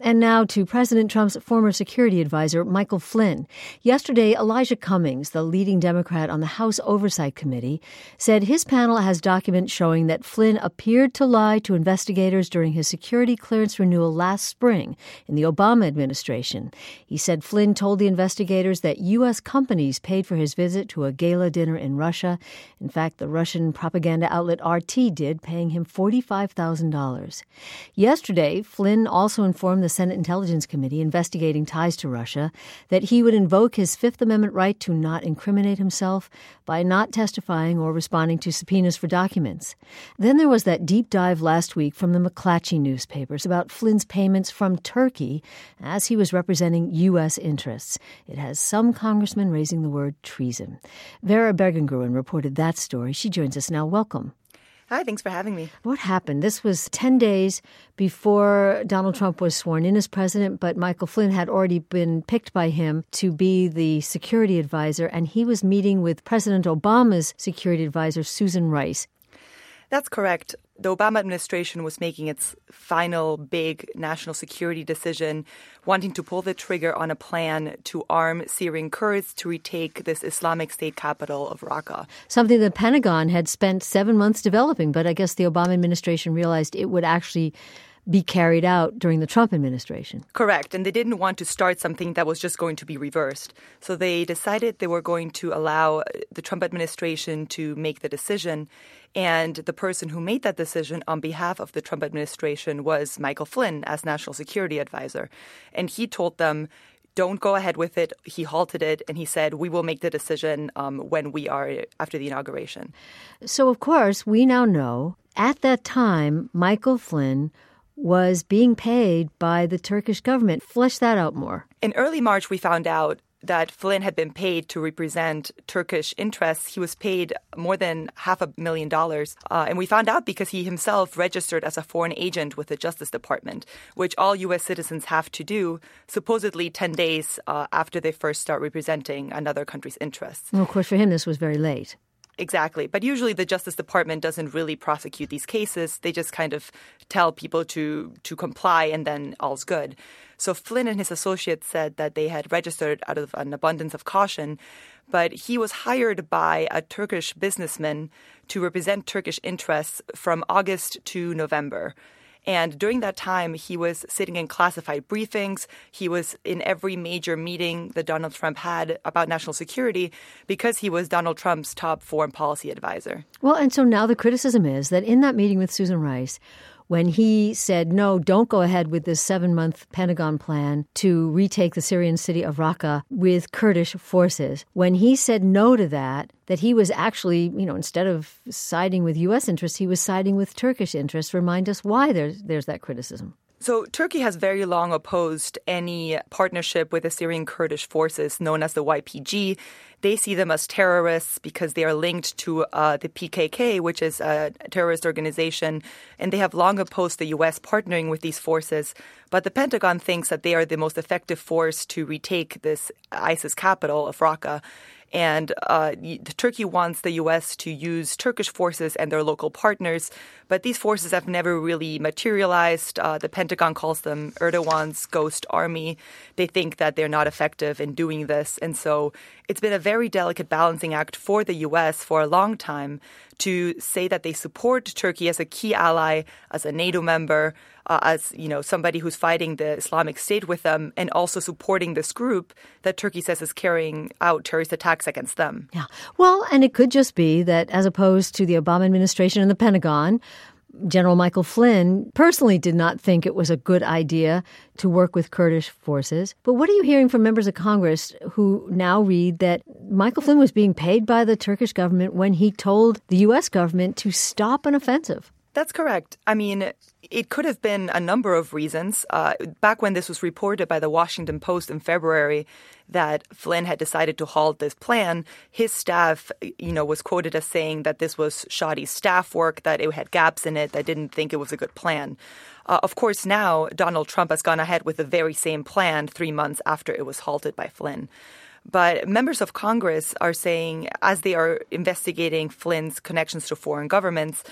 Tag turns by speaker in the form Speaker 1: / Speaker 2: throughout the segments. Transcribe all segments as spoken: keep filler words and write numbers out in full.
Speaker 1: And now to President Trump's former security advisor, Michael Flynn. Yesterday, Elijah Cummings, the leading Democrat on the House Oversight Committee, said his panel has documents showing that Flynn appeared to lie to investigators during his security clearance renewal last spring in the Obama administration. He said Flynn told the investigators that U S companies paid for his visit to a gala dinner in Russia. In fact, the Russian propaganda outlet R T did, paying him forty-five thousand dollars. Yesterday, Flynn also informed the Senate Intelligence Committee investigating ties to Russia that he would invoke his Fifth Amendment right to not incriminate himself by not testifying or responding to subpoenas for documents. Then there was that deep dive last week from the McClatchy newspapers about Flynn's payments from Turkey as he was representing U S interests. It has some congressmen raising the word treason. Vera Bergengruen reported that story. She joins us now. Welcome.
Speaker 2: Hi, thanks for having me.
Speaker 1: What happened? This was ten days before Donald Trump was sworn in as president, but Michael Flynn had already been picked by him to be the security advisor, and he was meeting with President Obama's security advisor, Susan Rice.
Speaker 2: That's correct. The Obama administration was making its final big national security decision, wanting to pull the trigger on a plan to arm Syrian Kurds to retake this Islamic State capital of Raqqa.
Speaker 1: Something the Pentagon had spent seven months developing, but I guess the Obama administration realized it would actually be carried out during the Trump administration.
Speaker 2: Correct. And they didn't want to start something that was just going to be reversed. So they decided they were going to allow the Trump administration to make the decision. And the person who made that decision on behalf of the Trump administration was Michael Flynn as national security advisor. And he told them, don't go ahead with it. He halted it, and he said, we will make the decision um, when we are after the inauguration.
Speaker 1: So, of course, we now know at that time, Michael Flynn was being paid by the Turkish government. Flesh that out more.
Speaker 2: In early March, we found out that Flynn had been paid to represent Turkish interests. He was paid more than half a million dollars. Uh, and we found out because he himself registered as a foreign agent with the Justice Department, which all U S citizens have to do, supposedly ten days uh, after they first start representing another country's interests.
Speaker 1: Well, of course, for him, this was very late.
Speaker 2: Exactly. But usually the Justice Department doesn't really prosecute these cases. They just kind of tell people to to comply and then all's good. So Flynn and his associates said that they had registered out of an abundance of caution, but he was hired by a Turkish businessman to represent Turkish interests from August to November. And during that time, he was sitting in classified briefings. He was in every major meeting that Donald Trump had about national security because he was Donald Trump's top foreign policy advisor.
Speaker 1: Well, and so now the criticism is that in that meeting with Susan Rice, when he said, no, don't go ahead with this seven-month Pentagon plan to retake the Syrian city of Raqqa with Kurdish forces, when he said no to that, that he was actually, you know, instead of siding with U S interests, he was siding with Turkish interests. Remind us why there's, there's that criticism.
Speaker 2: So Turkey has very long opposed any partnership with the Syrian Kurdish forces known as the Y P G. They see them as terrorists because they are linked to uh, the P K K, which is a terrorist organization, and they have long opposed the U S partnering with these forces. But the Pentagon thinks that they are the most effective force to retake this ISIS capital of Raqqa. And uh, Turkey wants the U S to use Turkish forces and their local partners, but these forces have never really materialized. Uh, the Pentagon calls them Erdogan's ghost army. They think that they're not effective in doing this. And so it's been a very delicate balancing act for the U S for a long time to say that they support Turkey as a key ally, as a NATO member, uh, as, you know, somebody who's fighting the Islamic State with them, and also supporting this group that Turkey says is carrying out terrorist attacks against them.
Speaker 1: Yeah. Well, and it could just be that as opposed to the Obama administration and the Pentagon, General Michael Flynn personally did not think it was a good idea to work with Kurdish forces. But what are you hearing from members of Congress who now read that Michael Flynn was being paid by the Turkish government when he told the U S government to stop an offensive?
Speaker 2: That's correct. I mean, it could have been a number of reasons. Uh, back when this was reported by the Washington Post in February that Flynn had decided to halt this plan, his staff, you know, was quoted as saying that this was shoddy staff work, that it had gaps in it, that didn't think it was a good plan. Uh, of course, now Donald Trump has gone ahead with the very same plan three months after it was halted by Flynn. But members of Congress are saying, as they are investigating Flynn's connections to foreign governments,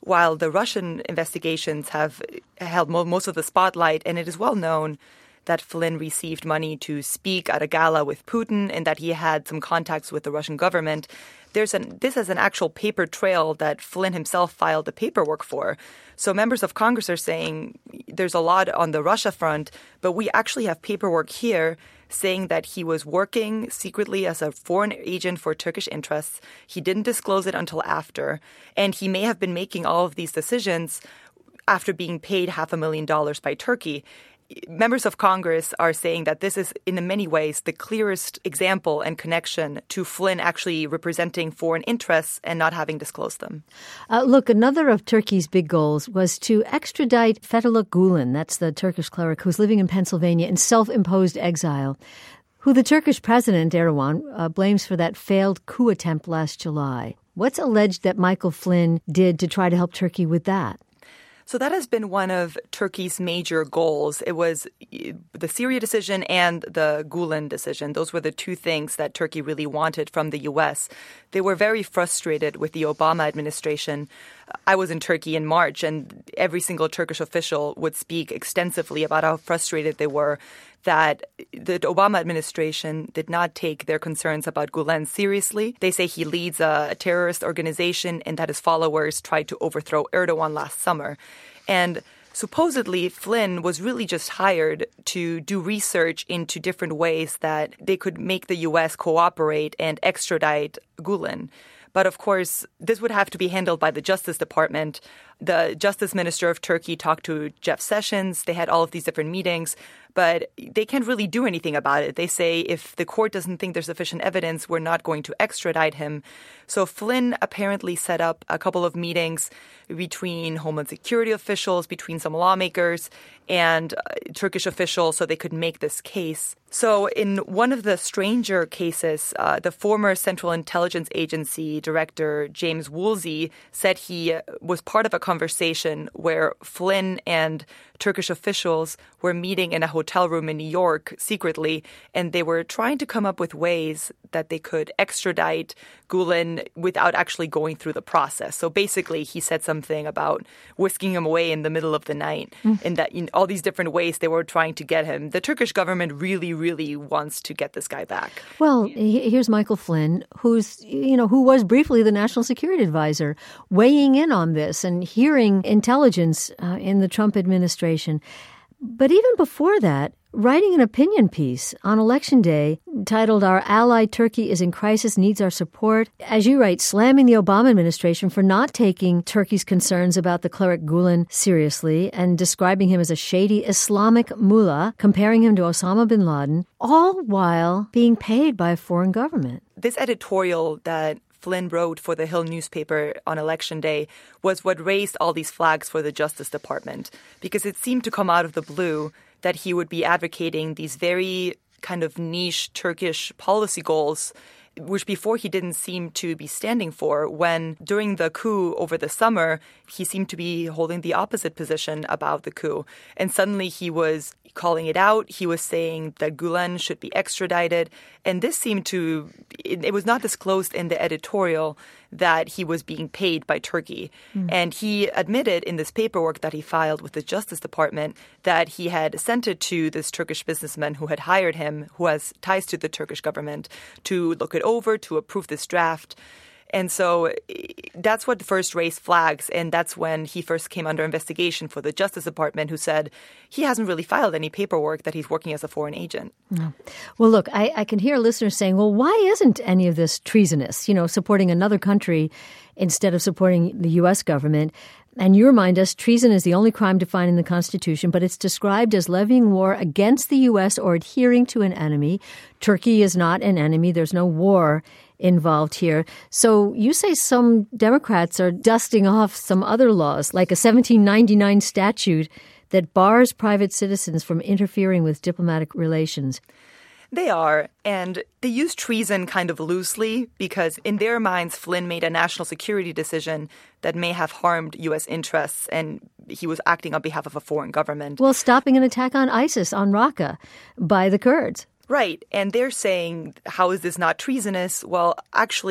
Speaker 2: while the Russian investigations have held mo- most of the spotlight, and it is well known that Flynn received money to speak at a gala with Putin and that he had some contacts with the Russian government. There's an, this is an actual paper trail that Flynn himself filed the paperwork for. So members of Congress are saying there's a lot on the Russia front, but we actually have paperwork here saying that he was working secretly as a foreign agent for Turkish interests. He didn't disclose it until after. And he may have been making all of these decisions after being paid half a million dollars by Turkey. Members of Congress are saying that this is, in many ways, the clearest example and connection to Flynn actually representing foreign interests and not having disclosed them.
Speaker 1: Uh, look, another of Turkey's big goals was to extradite Fethullah Gulen, that's the Turkish cleric who's living in Pennsylvania in self-imposed exile, who the Turkish president, Erdogan, uh, blames for that failed coup attempt last July. What's alleged that Michael Flynn did to try to help Turkey with that?
Speaker 2: So that has been one of Turkey's major goals. It was the Syria decision and the Gulen decision. Those were the two things that Turkey really wanted from the U S. They were very frustrated with the Obama administration. I was in Turkey in March, and every single Turkish official would speak extensively about how frustrated they were that the Obama administration did not take their concerns about Gulen seriously. They say he leads a terrorist organization and that his followers tried to overthrow Erdogan last summer. And supposedly, Flynn was really just hired to do research into different ways that they could make the U S cooperate and extradite Gulen. But of course, this would have to be handled by the Justice Department. The Justice Minister of Turkey talked to Jeff Sessions. They had all of these different meetings, but they can't really do anything about it. They say if the court doesn't think there's sufficient evidence, we're not going to extradite him. So Flynn apparently set up a couple of meetings between Homeland Security officials, between some lawmakers, and uh, Turkish officials so they could make this case. So in one of the stranger cases, uh, the former Central Intelligence Agency director, James Woolsey, said he was part of a conversation where Flynn and Turkish officials were meeting in a hotel room in New York secretly, and they were trying to come up with ways that they could extradite Gulen without actually going through the process. So basically, he said something about whisking him away in the middle of the night, mm. and that in all these different ways they were trying to get him. The Turkish government really, really wants to get this guy back.
Speaker 1: Well, here's Michael Flynn, who's, you know, who was briefly the National Security Advisor, weighing in on this and hearing intelligence uh, in the Trump administration. But even before that, writing an opinion piece on Election Day titled "Our Ally Turkey is in Crisis, Needs Our Support," as you write, slamming the Obama administration for not taking Turkey's concerns about the cleric Gulen seriously and describing him as a shady Islamic mullah, comparing him to Osama bin Laden, all while being paid by a foreign government.
Speaker 2: This editorial that Flynn wrote for the Hill newspaper on Election Day was what raised all these flags for the Justice Department, because it seemed to come out of the blue that he would be advocating these very kind of niche Turkish policy goals, which before he didn't seem to be standing for, when during the coup over the summer, he seemed to be holding the opposite position about the coup. And suddenly he was calling it out. He was saying that Gulen should be extradited. And this seemed to, it, it was not disclosed in the editorial that he was being paid by Turkey. Mm. And he admitted in this paperwork that he filed with the Justice Department that he had sent it to this Turkish businessman who had hired him, who has ties to the Turkish government, to look it over, to approve this draft. And so that's what first raised flags, and that's when he first came under investigation for the Justice Department, who said he hasn't really filed any paperwork that he's working as a foreign agent.
Speaker 1: No. Well, look, I, I can hear listeners saying, well, why isn't any of this treasonous, you know, supporting another country instead of supporting the U S government? And you remind us treason is the only crime defined in the Constitution, but it's described as levying war against the U S or adhering to an enemy. Turkey is not an enemy. There's no war involved here. So you say some Democrats are dusting off some other laws, like a seventeen ninety-nine statute that bars private citizens from interfering with diplomatic relations.
Speaker 2: They are, and they use treason kind of loosely because in their minds, Flynn made a national security decision that may have harmed U S interests, and he was acting on behalf of a foreign government.
Speaker 1: Well, stopping an attack on ISIS, on Raqqa, by the Kurds.
Speaker 2: Right, and they're saying, how is this not treasonous? Well, actually,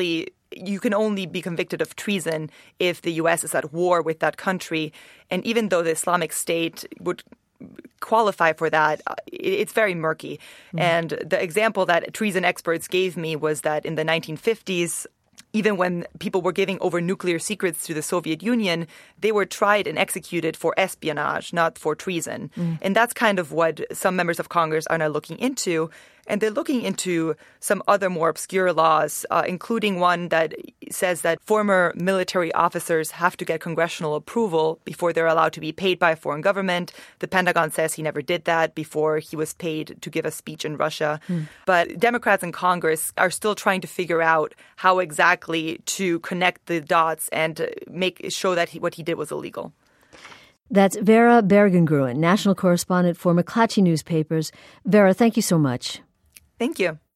Speaker 2: you can only be convicted of treason if the U S is at war with that country. And even though the Islamic State would qualify for that, it's very murky. Mm-hmm. And the example that treason experts gave me was that in the nineteen fifties, even when people were giving over nuclear secrets to the Soviet Union, they were tried and executed for espionage, not for treason. Mm. And that's kind of what some members of Congress are now looking into. And they're looking into some other more obscure laws, uh, including one that says that former military officers have to get congressional approval before they're allowed to be paid by a foreign government. The Pentagon says he never did that before he was paid to give a speech in Russia. Mm. But Democrats in Congress are still trying to figure out how exactly to connect the dots and make show that he, what he did was illegal.
Speaker 1: That's Vera Bergengruen, national correspondent for McClatchy Newspapers. Vera, thank you so much.
Speaker 2: Thank you.